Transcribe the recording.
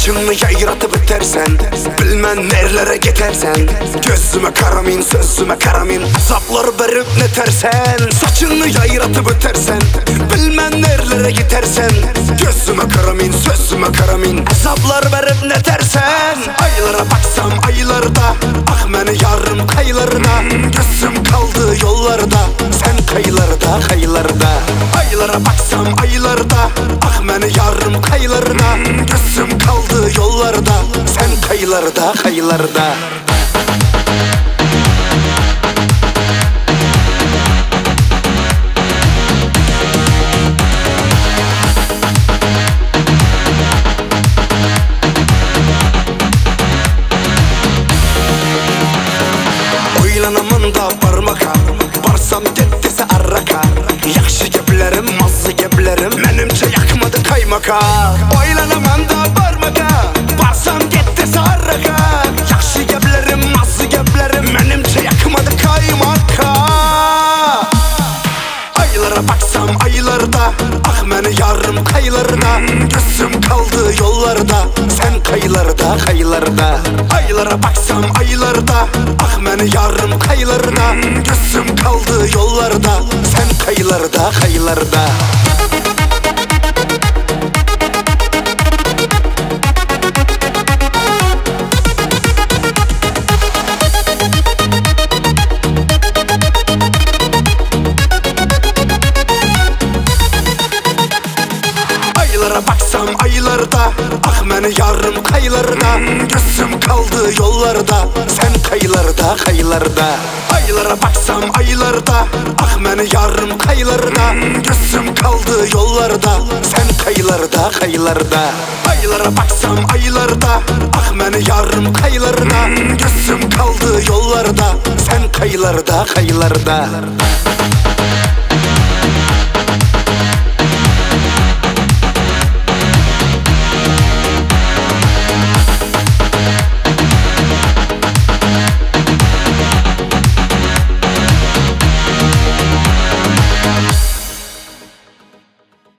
saçını yayratıp bitersen, bilmem nerelere gidersen. Gözüme karamin, sözüme karamin, azaplar verip netersen. Saçını yayratıp bitersen, bilmem nerelere gidersen. Gözüme karamin, sözüme karamin, azaplar verip netersen. Aylara baksam aylarda, ah meni yarım kaylarda. Gözüm kaldı yollarda, sen kaylarda, kaylarda. Aylara baksam aylarda, ah meni yarım kaylarda. Gözüm kaldı yollarda, sen kaylarda, kaylarda. Oylanaman da barmaka, barsam dettese arraka. Yaxşı geblerim, mazlı geblerim, menimce yakmadı kaymaka. Oylanaman da barmaka, barsam dettese arraka. Yaxşı geblerim, mazlı geblerim, menimce yakmadı kaymaka. Aylara baksam aylarda, ah meni yarım kaylarda. Gözüm kaldı yollarda, sen kaylarda, kaylarda. Aylara baksam aylarda, ah meni yarım kaylarda. Gözüm kaldı yollarda, sen kaylarda, kaylarda. Aylara baksam aylarda, ah meni yarım kaylarda. Gözüm kaldı yollarda, sen kaylarda, kaylarda. Aylara baksam aylarda, ah meni yarım kaylarda. Gözüm kaldı yollarda, sen kaylarda, kaylarda. Aylara baksam aylarda, ah meni yarım kaylarda. Gözüm kaldı yollarda, sen kaylarda, kaylarda.